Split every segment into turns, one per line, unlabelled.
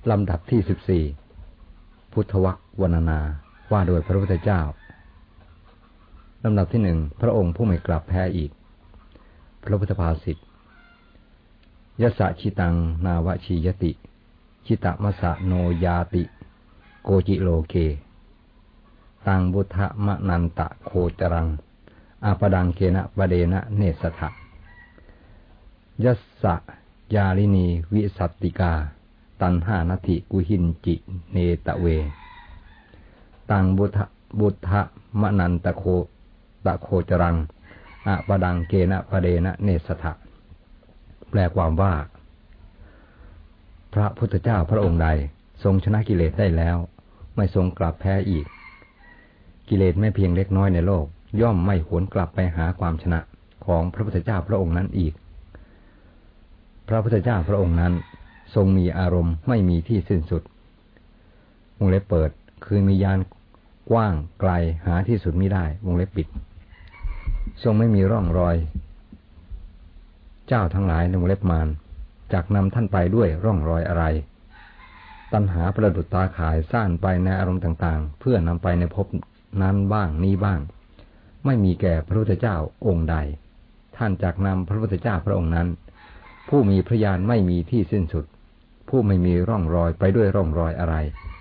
ลำดับที่14พุทธวรรควรรณนาว่าโดยพระพุทธเจ้าลำดับที่1พระองค์ผู้ไม่กลับแพ้อีกพระพุทธภาษิตยสสะชิตังนาวชียติชิตะมะสะโนยาติโกจิโลเกตังบุทธมะนันตะโคจรังอาปดังเกนะวะเดนะเนสถะยัสสะยาลินีวิสัตติกาตันหานาทิกุหินจิเนตะเวตังบุทธมะนันตะโคจรังอาปดังเกนะวะเดนะเนสถะแปลความว่าพระพุทธเจ้าพระองค์ใดทรงชนะกิเลสได้แล้วไม่ทรงกลับแพ้อีกกิเลสไม่เพียงเล็กน้อยในโลกย่อมไม่หวนกลับไปหาความชนะของพระพุทธเจ้าพระองค์นั้นอีกพระพุทธเจ้าพระองค์นั้นทรงมีอารมณ์ไม่มีที่สิ้นสุดวงเล็บเปิดคือมีญาณกว้างไกลหาที่สุดมิได้วงเล็บปิดทรงไม่มีร่องรอยเจ้าทั้งหลายวงเล็บมารจักนำท่านไปด้วยร่องรอยอะไรตัณหาประดุจตาข่ายซ่านไปในอารมณ์ต่างๆเพื่อนำไปในภพนั้นบ้างนี้บ้างไม่มีแก่พระพุทธเจ้าองค์ใดท่านจักนำพระพุทธเจ้าพระองค์นั้นผู้มีพระญาณไม่มีที่สิ้นสุดผู้ไม่มีร่องรอยไปด้วยร่องรอยอะไร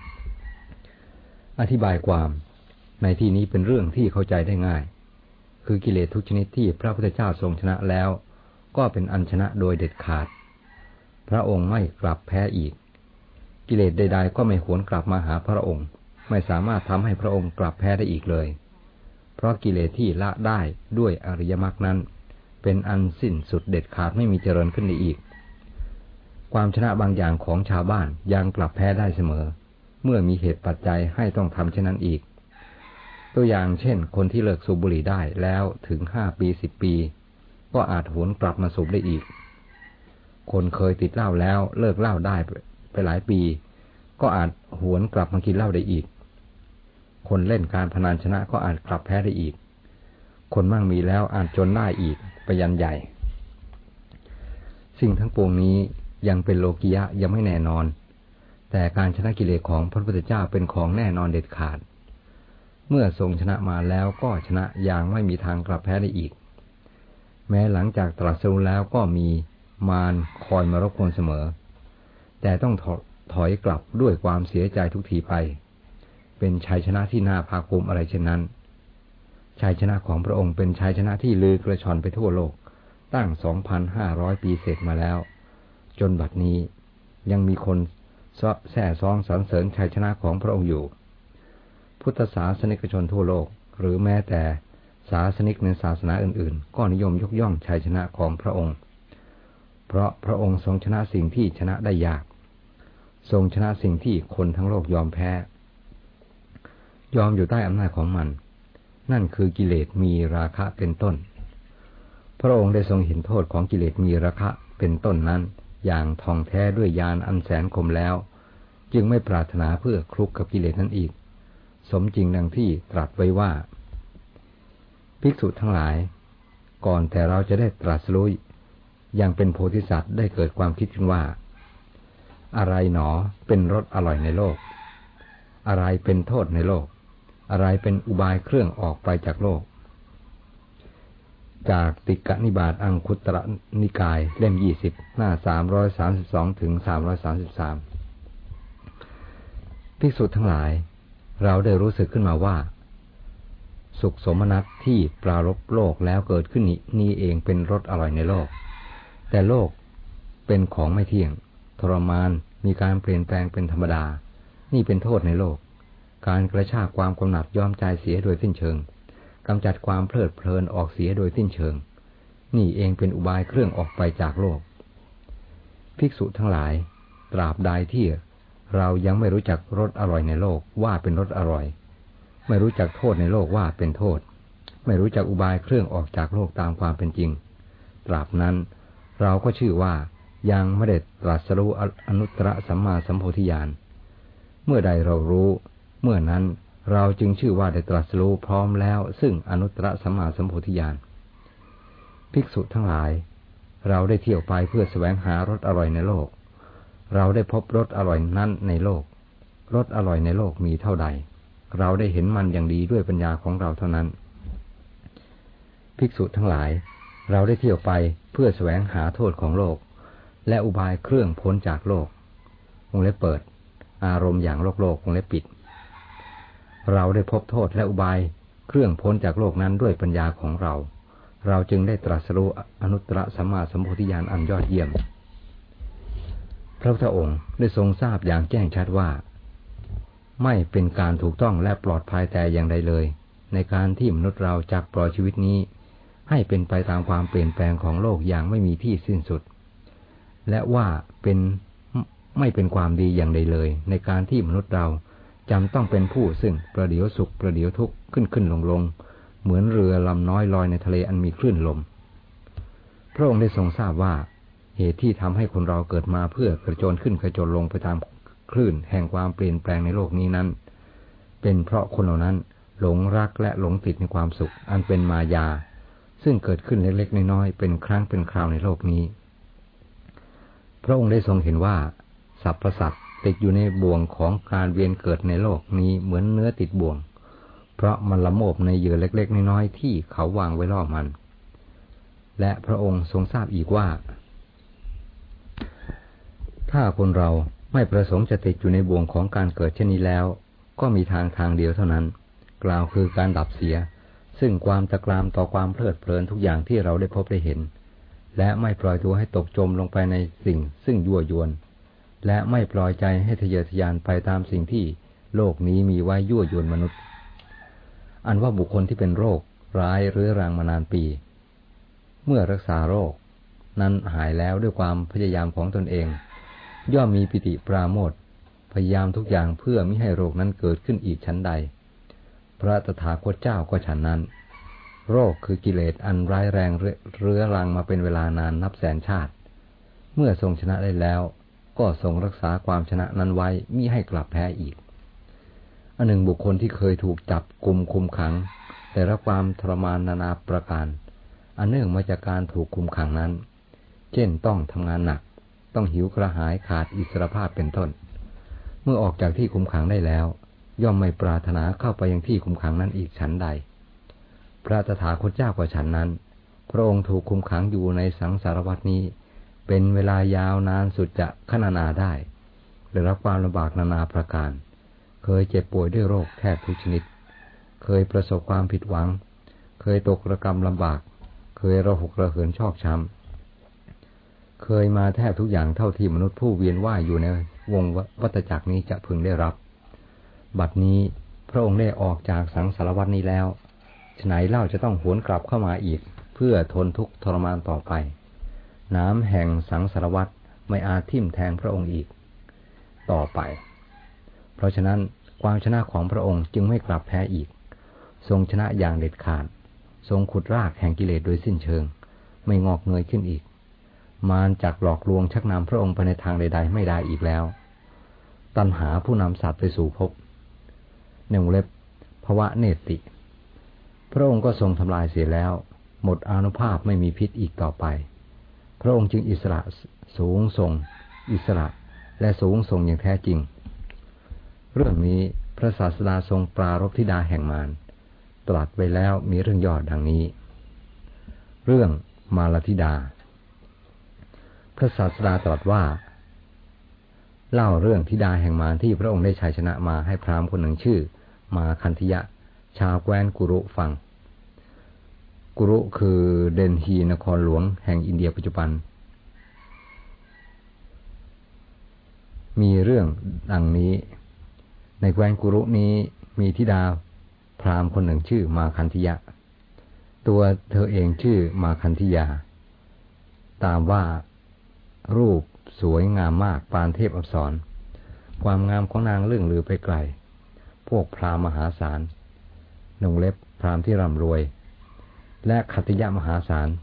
อธิบายความในที่นี้เป็นเรื่องที่เข้าใจได้ง่ายคือกิเลสทุกชนิดที่พระพุทธเจ้าทรงชนะแล้วก็เป็นอันชนะโดยเด็ดขาดพระองค์ไม่กลับแพ้อีกกิเลสใดๆก็ไม่หวนกลับมาหาพระองค์ไม่สามารถทำให้พระองค์กลับแพ้ได้อีกเลยเพราะกิเลสที่ละได้ด้วยอริยมรรคนั้นเป็นอันสิ้นสุดเด็ดขาดไม่มีเจริญขึ้นได้อีกความชนะบางอย่างของชาวบ้านยังกลับแพ้ได้เสมอเมื่อมีเหตุปัจจัยให้ต้องทำเช่นนั้นอีกตัวอย่างเช่นคนที่เลิกสูบบุหรี่ได้แล้วถึง5 ปี10 ปีก็อาจหวนกลับมาสูบได้อีกคนเคยติดเหล้าแล้วเลิกเหล้าได้ไปหลายปีก็อาจหวนกลับมากินเหล้าได้อีกคนเล่นการพนันชนะก็อาจกลับแพ้ได้อีกคนมั่งมีแล้วอาจจนได้อีกไปยันใหญ่สิ่งทั้งปวงนี้ยังเป็นโลกิยะยังไม่แน่นอนแต่การชนะกิเลสของพระพุทธเจ้าเป็นของแน่นอนเด็ดขาดเมื่อทรงชนะมาแล้วก็ชนะอย่างไม่มีทางกลับแพ้ได้อีกแม้หลังจากตรัสรู้แล้วก็มีมารคอยมารบกวนเสมอแต่ต้องถอยกลับด้วยความเสียใจทุกทีไปเป็นชัยชนะที่น่าภาคภูมิอะไรเช่นนั้นชัยชนะของพระองค์เป็นชัยชนะที่ลือกระชอนไปทั่วโลกตั้ง 2,500 ปีเศษมาแล้วจนบัดนี้ยังมีคนแส่ซองสรรเสริญชัยชนะของพระองค์อยู่พุทธศาสนิกชนทั่วโลกหรือแม้แต่ศาสนิกในศาสนาอื่นๆก็นิยมยกย่องชัยชนะของพระองค์เพราะพระองค์ทรงชนะสิ่งที่ชนะได้ยากทรงชนะสิ่งที่คนทั้งโลกยอมแพ้ยอมอยู่ใต้อำนาจของมันนั่นคือกิเลสมีราคะเป็นต้นพระองค์ได้ทรงเห็นโทษของกิเลสมีราคะเป็นต้นนั้นอย่างท่องแท้ด้วยญาณอันแสนคมแล้วจึงไม่ปรารถนาเพื่อคลุกกับกิเลสนั้นอีกสมจริงดังที่ตรัสไว้ว่าภิกษุทั้งหลายก่อนแต่เราจะได้ตรัสรู้ยังเป็นโพธิสัตว์ได้เกิดความคิดขึ้นว่าอะไรหนอเป็นรสอร่อยในโลกอะไรเป็นโทษในโลกอะไรเป็นอุบายเครื่องออกไปจากโลกจากติกนิบาตอังคุตรนิกายเล่ม20หน้า332ถึง333ภิกษุทั้งหลายเราได้รู้สึกขึ้นมาว่าสุขสมนัสที่ปรารภโลกแล้วเกิดขึ้นนี้เองเป็นรสอร่อยในโลกแต่โลกเป็นของไม่เที่ยงทรมานมีการเปลี่ยนแปลงเป็นธรรมดานี่เป็นโทษในโลกการกระชากความกำหนัดยอมใจเสียโดยสิ้นเชิงกำจัดความเพลิดเพลินออกเสียโดยสิ้นเชิงนี่เองเป็นอุบายเครื่องออกไปจากโลกภิกษุทั้งหลายตราบใดที่เรายังไม่รู้จักรสอร่อยในโลกว่าเป็นรสอร่อยไม่รู้จักโทษในโลกว่าเป็นโทษไม่รู้จักอุบายเครื่องออกจากโลกตามความเป็นจริงตราบนั้นเราก็ชื่อว่ายังไม่ได้ตรัสรู้อนุตตรสัมมาสัมโพธิญาณเมื่อใดเรารู้เมื่อนั้นเราจึงชื่อว่าได้ตรัสรู้พร้อมแล้วซึ่งอนุตตรสัมมาสัมโพธิญาณภิกษุทั้งหลายเราได้เที่ยวไปเพื่อแสวงหารสอร่อยในโลกเราได้พบรสอร่อยนั้นในโลกรสอร่อยในโลกมีเท่าใดเราได้เห็นมันอย่างดีด้วยปัญญาของเราเท่านั้นภิกษุทั้งหลายเราได้เที่ยวไปเพื่อแสวงหาโทษของโลกและอุบายเครื่องพ้นจากโลกวงเล็บเปิดอารมณ์อย่างโลกวงเล็บปิดเราได้พบโทษและอุบายเครื่องพ้นจากโลกนั้นด้วยปัญญาของเราเราจึงได้ตรัสรู้อนุตตรสัมมาสัมโพธิญาณอันยอดเยี่ยมพระพุทธองค์ได้ทรงทราบอย่างแจ้งชัดว่าไม่เป็นการถูกต้องและปลอดภัยแต่อย่างใดเลยในการที่มนุษย์เราจักปล่อยชีวิตนี้ให้เป็นไปตามความเปลี่ยนแปลงของโลกอย่างไม่มีที่สิ้นสุดและว่าไม่เป็นความดีอย่างใดเลยในการที่มนุษย์เราจำต้องเป็นผู้ซึ่งประเดี๋ยวสุขประเดี๋ยวทุกข์ขึ้นลงเหมือนเรือลำน้อยลอยในทะเลอันมีคลื่นลมพระองค์ได้ทรงทราบว่าเหตุที่ทำให้คนเราเกิดมาเพื่อกระโจนขึ้นกระโจนลงไปตามคลื่นแห่งความเปลี่ยนแปลงในโลกนี้นั้นเป็นเพราะคนเหล่านั้นหลงรักและหลงติดในความสุขอันเป็นมายาซึ่งเกิดขึ้นเล็กๆน้อยๆเป็นครั้งเป็นคราวในโลกนี้พระองค์ได้ทรงเห็นว่าสรรพสัตว์ติดอยู่ในบ่วงของการเวียนเกิดในโลกนี้เหมือนเนื้อติดบ่วงเพราะมันละโมบในเหยื่อเล็กๆน้อยๆที่เขาวางไว้ล่อมันและพระองค์ทรงทราบอีกว่าถ้าคนเราไม่ประสงค์จะติดอยู่ในบ่วงของการเกิดเช่นนี้แล้วก็มีทางเดียวเท่านั้นกล่าวคือการดับเสียซึ่งความตะกรามต่อความเพลิดเพลินทุกอย่างที่เราได้พบได้เห็นและไม่ปล่อยตัวให้ตกจมลงไปในสิ่งซึ่งยั่วยวนและไม่ปล่อยใจให้ทะเยอทะยานไปตามสิ่งที่โลกนี้มีไว้ยั่วยวนมนุษย์อันว่าบุคคลที่เป็นโรคร้ายเรื้อรังมานานปีเมื่อรักษาโรคนั้นหายแล้วด้วยความพยายามของตนเองย่อมมีปิติปราโมทย์พยายามทุกอย่างเพื่อมิให้โรคนั้นเกิดขึ้นอีกชั้นใดพระตถาคตเจ้าก็ฉันนั้นโรคคือกิเลสอันร้ายแรงเรื้อรังมาเป็นเวลานานนับแสนชาติเมื่อทรงชนะได้แล้วก็ทรงรักษาความชนะนั้นไว้มิให้กลับแพ้อีกอันหนึ่งบุคคลที่เคยถูกจับกุมคุมขังแต่รับความทรมานนานาประการอันเนื่องมาจากการถูกคุมขังนั้นเช่นต้องทำงานหนักต้องหิวกระหายขาดอิสรภาพเป็นต้นเมื่อออกจากที่คุมขังได้แล้วย่อมไม่ปรารถนาเข้าไปยังที่คุมขังนั้นอีกฉันใดพระตถาคตเจ้าก็ฉันนั้นพระองค์ถูกคุมขังอยู่ในสังสารวัฏนี้เป็นเวลายาวนานสุดจะขนาได้ได้รับความลำบากนานาประการเคยเจ็บป่วยด้วยโรคแทบทุกชนิดเคยประสบความผิดหวังเคยตกระกำลำบากเคยระหกระเหินชอกช้ำเคยมาแทบทุกอย่างเท่าที่มนุษย์ผู้เวียนว่ายอยู่ในวงวัฏจักรนี้จะพึงได้รับบัดนี้พระองค์ได้ออกจากสังสารวัฏนี้แล้วฉไหนเล่าจะต้องหวนกลับเข้ามาอีกเพื่อทนทุกข์ทรมานต่อไปน้ำแห่งสังสารวัฏไม่อาจทิ่มแทงพระองค์อีกต่อไปเพราะฉะนั้นความชนะของพระองค์จึงไม่กลับแพ้อีกทรงชนะอย่างเด็ดขาดทรงขุดรากแห่งกิเลสโดยสิ้นเชิงไม่งอกเงยขึ้นอีกมารจักหลอกลวงชักนำพระองค์ไปในทางใดๆไม่ได้อีกแล้วตัณหาผู้นำสัตว์ไปสู่ภพในวงเล็บภวะเนติพระองค์ก็ทรงทำลายเสียแล้วหมดอานุภาพไม่มีพิษอีกต่อไปพระองค์จึงอิสระสูงส่งอิสระและสูงส่งอย่างแท้จริงเรื่องนี้พระศาสดาทรงปรารภธิดาแห่งมารตรัสไว้แล้วมีเรื่องย่อดังนี้เรื่องมารธิดาพระศาสดาตรัสว่าเล่าเรื่องธิดาแห่งมารที่พระองค์ได้ชัยชนะมาให้พราหมณ์คนหนึ่งชื่อมาคันธยะชาวแคว้นกุรุฟังกุรุคือเดนฮีนครหลวงแห่งอินเดียปัจจุบันมีเรื่องดังนี้ในแคว้นกุรุนี้มีธิดาพราหมณ์คนหนึ่งชื่อมาคันธยะตัวเธอเองชื่อมาคันธยาตามว่ารูปสวยงามมากปานเทพอัปสรความงามของนางเลื่องลือไปไกลพวกพราหมณ์มหาศาลนงเล็บพราหมณ์ที่ร่ำรวยและขัตติยะมหาศาล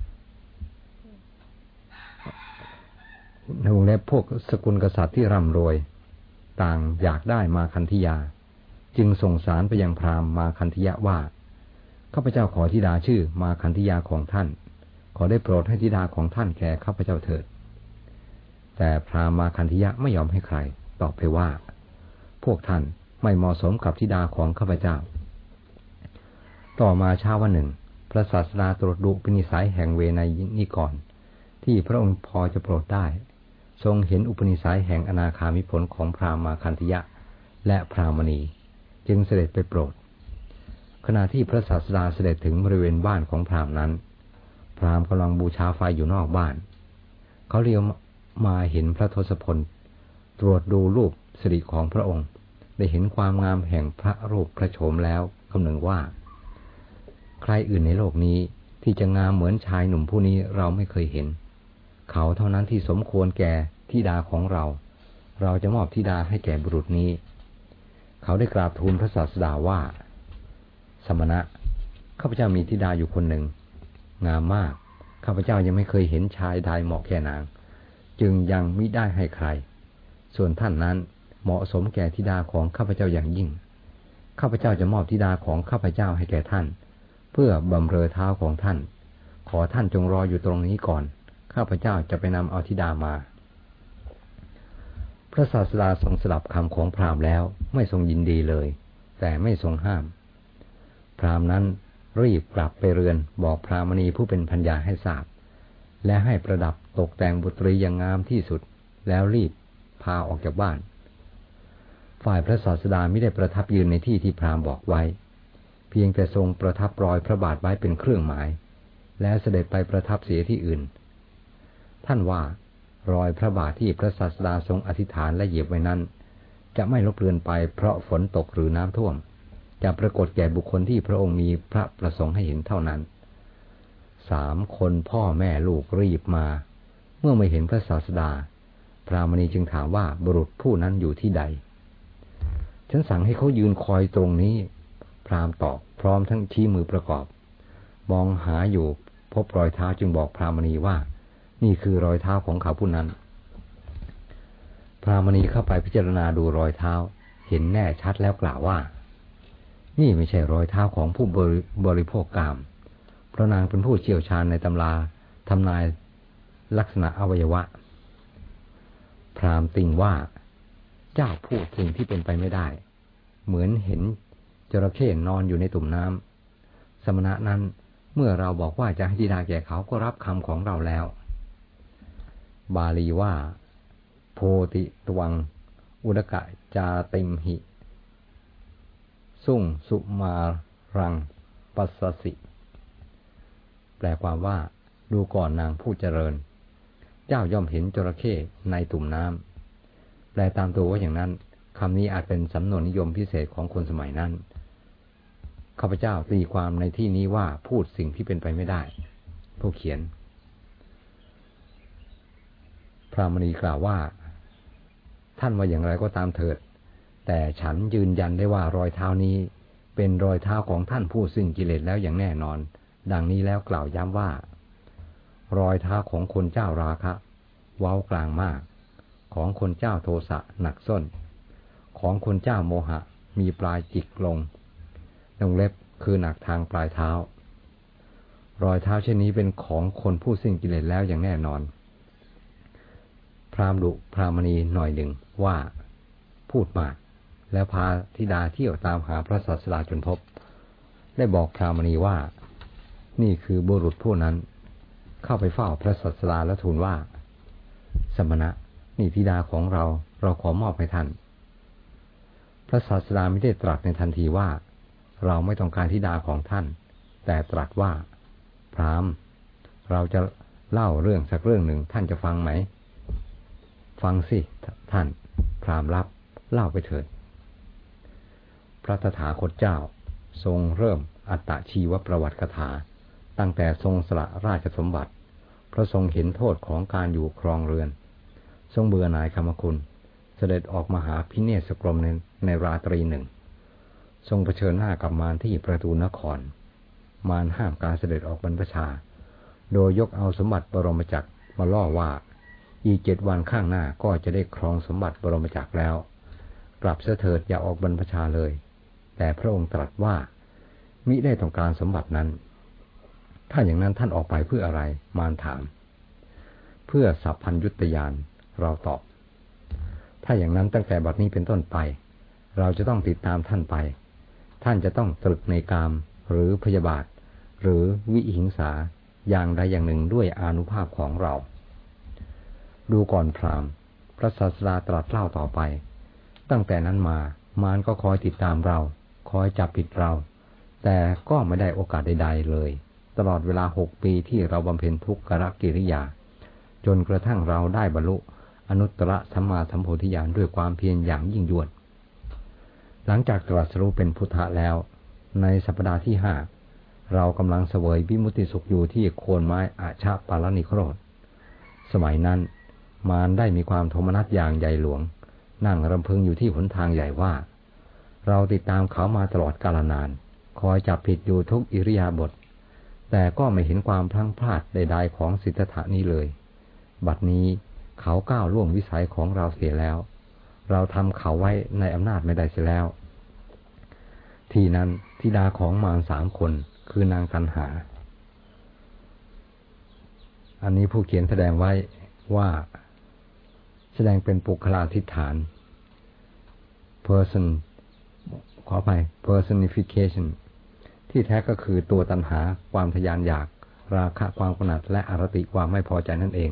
ในวงเล็บพวกสกุลกษัตริย์ที่ร่ำรวยต่างอยากได้มาคันธยาจึงส่งสารไปยังพราหมณ์มาคันธยะว่าข้าพเจ้าขอธิดาชื่อมาคันธยาของท่านขอได้โปรดให้ธิดาของท่านแก่ข้าพเจ้าเถิดแต่พราหมณ์คันธิยะไม่ยอมให้ใครตอบไปว่าพวกท่านไม่เหมาะสมกับธิดาของข้าพเจ้าต่อมาเช้าวันหนึ่งพระศาสดาตรวจดูอุปนิสัยแห่งเวไนยนิกรที่พระองค์พอจะโปรดได้ทรงเห็นอุปนิสัยแห่งอนาคามิผลของพราหมณ์คันธิยะและพราหมณีจึงเสด็จไปโปรดขณะที่พระศาสดาเสด็จถึงบริเวณบ้านของพราหมณ์นั้นพราหมณ์กำลังบูชาไฟอยู่นอกบ้านเขาเลี้ยวมาเห็นพระทศพลตรวจดูรูปสิริของพระองค์ได้เห็นความงามแห่งพระรูปพระโฉมแล้วคำนึงว่าใครอื่นในโลกนี้ที่จะงามเหมือนชายหนุ่มผู้นี้เราไม่เคยเห็นเขาเท่านั้นที่สมควรแก่ธิดาของเราเราจะมอบธิดาให้แก่บุรุษนี้เขาได้กราบทูลพระศาสดาว่าสมณะข้าพเจ้ามีธิดาอยู่คนหนึ่งงามมากข้าพเจ้ายังไม่เคยเห็นชายใดเหมาะแก่นางจึงยังมิได้ให้ใครส่วนท่านนั้นเหมาะสมแก่ธิดาของข้าพเจ้าอย่างยิ่งข้าพเจ้าจะมอบธิดาของข้าพเจ้าให้แก่ท่านเพื่อบำเรอเท้าของท่านขอท่านจงรออยู่ตรงนี้ก่อนข้าพเจ้าจะไปนำเอาธิดามาพระศาสดาทรงสดับคำของพราหมณ์แล้วไม่ทรงยินดีเลยแต่ไม่ทรงห้ามพราหมณ์นั้นรีบกลับไปเรือนบอกพราหมณีผู้เป็นภรรยาให้ทราบและให้ประดับตกแต่งบุตรีอย่างงามที่สุดแล้วรีบพาออกจากบ้านฝ่ายพระศาสดาไม่ได้ประทับยืนในที่ที่พราหมณ์บอกไว้เพียงแต่ทรงประทับรอยพระบาทไว้เป็นเครื่องหมายและเสด็จไปประทับเสียที่อื่นท่านว่ารอยพระบาทที่พระศาสดาทรงอธิษฐานและเหยียบไว้นั้นจะไม่ลบเลือนไปเพราะฝนตกหรือน้ำท่วมจะปรากฏแก่บุคคลที่พระองค์มีพระประสงค์ให้เห็นเท่านั้น3 คนพ่อแม่ลูกรีบมาเมื่อไม่เห็นพระศาสดาพราหมณีจึงถามว่าบุรุษผู้นั้นอยู่ที่ใดฉันสั่งให้เขายืนคอยตรงนี้พราหมณ์ตอบพร้อมทั้งชี้มือประกอบมองหาอยู่พบรอยเท้าจึงบอกพราหมณีว่านี่คือรอยเท้าของเขาผู้นั้นพราหมณีเข้าไปพิจารณาดูรอยเท้าเห็นแน่ชัดแล้วกล่าวว่านี่ไม่ใช่รอยเท้าของผู้บริโภคกามเพราะนางเป็นผู้เชี่ยวชาญในตำราทำนายลักษณะอวัยวะพราหมณ์ติงว่าเจ้าพูดสิ่งที่เป็นไปไม่ได้เหมือนเห็นจระเข้นอนอยู่ในตุ่มน้ำสมณะนั้นเมื่อเราบอกว่าจะให้ธิดาแก่เขาก็รับคำของเราแล้วบาลีว่าโพติตวังอุดกะจาติมหิสุงสุมารังปัสสสิแปลความว่าดูก่อนนางผู้เจริญเจ้าย่อมเห็นจระเข้ในตุ่มน้ำแปลตามตัวว่าอย่างนั้นคำนี้อาจเป็นสำนวนนิยมพิเศษของคนสมัยนั้นข้าพเจ้าตีความในที่นี้ว่าพูดสิ่งที่เป็นไปไม่ได้ผู้เขียนพราหมณีกล่าวว่าท่านว่าอย่างไรก็ตามเถิดแต่ฉันยืนยันได้ว่ารอยเท้านี้เป็นรอยเท้าของท่านผู้สิ้นกิเลสแล้วอย่างแน่นอนดังนี้แล้วกล่าวย้ำว่ารอยเท้าของคนเจ้าราคะเว้ากลางมากของคนเจ้าโทสะหนักส้นของคนเจ้าโมหะมีปลายจิกลงเล็บคือหนักทางปลายเท้ารอยเท้าเช่นนี้เป็นของคนผู้สิ้นกิเลสแล้วอย่างแน่นอนพราหมณ์ดุพราหมณีหน่อยหนึ่งว่าพูดมากแล้วพาธิดาเที่ยวตามหาพระศาสดาจนพบได้บอกพราหมณีว่านี่คือบุรุษผู้นั้นเข้าไปเฝ้าพระศาสดาและทูลว่าสมณะนี่ธิดาของเราขอมอบให้ท่านพระศาสดาไม่ได้ตรัสในทันทีว่าเราไม่ต้องการธิดาของท่านแต่ตรัสว่าพราหมณ์เราจะเล่าเรื่องสักเรื่องหนึ่งท่านจะฟังไหมฟังสิท่านพราหมณ์รับเล่าไปเถิดพระตถาคตเจ้าทรงเริ่มอัตตชีวประวัติคถาตั้งแต่ทรงสละราชสมบัติเพราะทรงเห็นโทษของการอยู่ครองเรือนทรงเบื่อหน่ายกรรมคุณเสด็จออกมาหาพิเนศกรมในราตรีหนึ่งทรงเผชิญหน้ากับมารที่ประตูนครมารห้ามการเสด็จออกบรรพชาโดยยกเอาสมบัติบรมจักรมาล่อว่าอีก7 วันข้างหน้าก็จะได้ครองสมบัติบรมจักรแล้วกลับเสถิดอย่าออกบรรพชาเลยแต่พระองค์ตรัสว่ามิได้ต้องการสมบัตินั้นถ้าอย่างนั้นท่านออกไปเพื่ออะไรมารถามเพื่อสัพพัญญุตยานเราตอบถ้าอย่างนั้นตั้งแต่บัดนี้เป็นต้นไปเราจะต้องติดตามท่านไปท่านจะต้องตรึกในกามหรือพยาบาทหรือวิหิงสาอย่างใดอย่างหนึ่งด้วยอานุภาพของเราดูก่อนพราหมณ์พระศาสดาตรัสเล่าต่อไปตั้งแต่นั้นมามารก็คอยติดตามเราคอยจับผิดเราแต่ก็ไม่ได้โอกาสใดๆเลยตลอดเวลา6 ปีที่เราบำเพ็ญทุกขกิริยาจนกระทั่งเราได้บรรลุอนุตตรสัมมาสัมโพธิญาณด้วยความเพียรอย่างยิ่งยวดหลังจากตรัสรู้เป็นพุทธะแล้วในสัปดาห์ที่5เรากำลังเสวยวิมุตติสุขอยู่ที่โคนไม้อาชาปาลนิโครธสมัยนั้นมารได้มีความโทมนัสอย่างใหญ่หลวงนั่งรำพึงอยู่ที่หนทางใหญ่ว่าเราติดตามเขามาตลอดกาลนานคอยจับผิดอยู่ทุกอิริยาบถแต่ก็ไม่เห็นความพลั้งพลาดใดๆของสิทธัตถะนี้เลยบัดนี้เขาก้าวล่วงวิสัยของเราเสียแล้วเราทำเขาไว้ในอำนาจไม่ได้เสียแล้วทีนั้นธิดาของมาร3 คนคือนางตัณหาอันนี้ผู้เขียนแสดงไว้ว่าแสดงเป็นปุคลาธิฐาน person ขออภัย personification ที่แท้ก็คือตัวตัณหาความทยานอยากราคะความกำหนัดและอรติความไม่พอใจนั่นเอง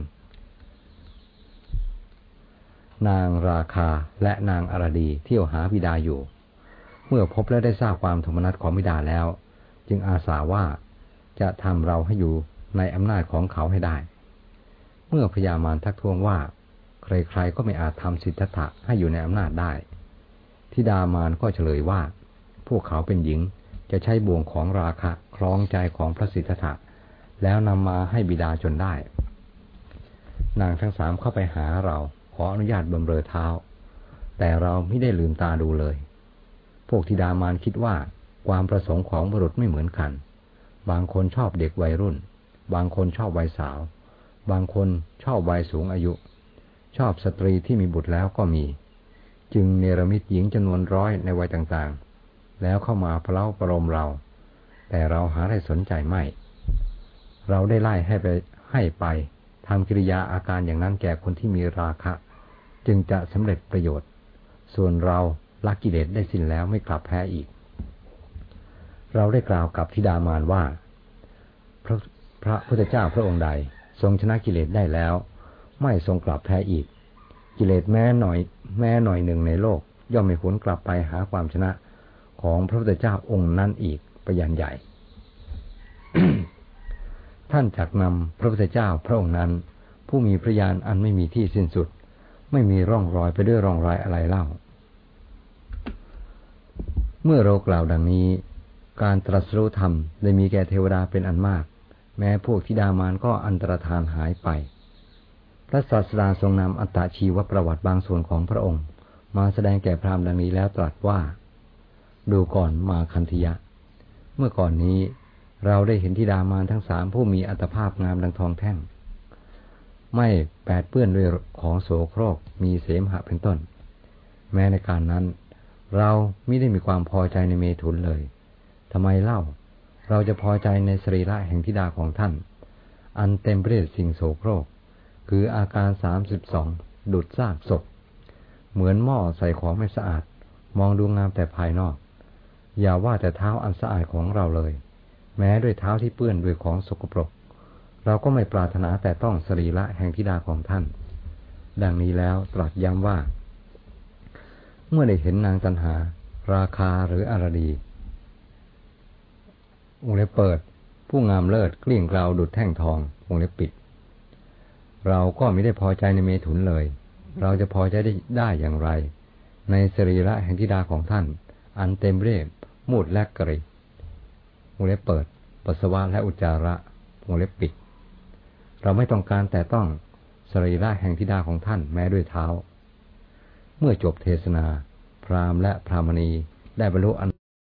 นางราคาและนางอรดีเที่ยวหาบิดาอยู่เมื่อพบและได้ทราบความโทมนัสของบิดาแล้วจึงอาสาว่าจะทำเราให้อยู่ในอำนาจของเขาให้ได้เมื่อพญามารทักท้วงว่าใครๆก็ไม่อาจทำสิทธัตถะให้อยู่ในอำนาจได้ธิดามารก็เฉลยว่าพวกเขาเป็นหญิงจะใช้บ่วงของราคะคล้องใจของพระสิทธัตถะแล้วนำมาให้บิดาจนได้นางทั้ง3เข้าไปหาเราขออนุญาตบำเรอเท้าแต่เราไม่ได้ลืมตาดูเลยพวกธิดามารคิดว่าความประสงค์ของบุรุษไม่เหมือนกันบางคนชอบเด็กวัยรุ่นบางคนชอบวัยสาวบางคนชอบวัยสูงอายุชอบสตรีที่มีบุตรแล้วก็มีจึงเนรมิตหญิงจำนวน100ในวัยต่างๆแล้วเข้ามาเพล้าประโลมเราแต่เราหาได้สนใจไม่เราได้ไล่ให้ไปทำกิริยาอาการอย่างนั้นแก่คนที่มีราคะจึงจะสำเร็จประโยชน์ส่วนเราละกิเลสได้สิ้นแล้วไม่กลับแพ้อีกเราได้กล่าวกับธิดามารว่าพระพุทธเจ้าพระองค์ใดทรงชนะกิเลสได้แล้วไม่ทรงกลับแพ้อีกกิเลสแม้หน่อยหนึ่งในโลกย่อมไม่หวนกลับไปหาความชนะของพระพุทธเจ้าองค์นั้นอีกประยันใหญ่ ท่านจักนำพระพุทธเจ้าพระองค์นั้นผู้มีพระญาณอันไม่มีที่สิ้นสุดไม่มีร่องรอยไปด้วยร่องรอยอะไรเล่าเมื่อเรากล่าวดังนี้การตรัสรู้ธรรมได้มีแก่เทวดาเป็นอันมากแม้พวกธิดามารก็อันตรธานหายไปพระศาสดาทรงนำอัตตชีวประวัติบางส่วนของพระองค์มาแสดงแก่พราหมณ์ดังนี้แล้วตรัสว่าดูก่อนมาคันธยะเมื่อก่อนนี้เราได้เห็นธิดามารทั้ง3ผู้มีอัตภาพงามดังทองแท่งไม่แปดเปื้อนด้วยของโสโครกมีเสมหะเป็นต้นแม้ในการนั้นเราไม่ได้มีความพอใจในเมถุนเลยทำไมเล่าเราจะพอใจในสรีระแห่งธิดาของท่านอันเต็มไปด้วยสิ่งโสโครกคืออาการ32ดุจซากศพเหมือนหม้อใส่ของไม่สะอาดมองดูงามแต่ภายนอกอย่าว่าแต่เท้าอันสะอาดของเราเลยแม้ด้วยเท้าที่เปื้อนด้วยของสกปรกเราก็ไม่ปรารถนาแต่ต้องสรีระแห่งธิดาของท่านดังนี้แล้วตรัสย้ำว่าเมื่อได้เห็นนางตัณหาราคาหรืออรดีวงเล็บเปิดผู้งามเลิศเกลี้ยงเกลาดุจแท่งทองวงเล็บปิดเราก็ไม่ได้พอใจในเมถุนเลยเราจะพอใจได้อย่างไรในสรีระแห่งธิดาของท่านอันเต็มเรียบมูดและกริวงเล็บเปิดปัสสาวะและอุจจาระวงเล็บปิดเราไม่ต้องการแต่ต้องสรีระแห่งธิดาของท่านแม้ด้วยเท้าเมื่อจบเทศนาพราหมณ์และพรามณีได้บรรลุ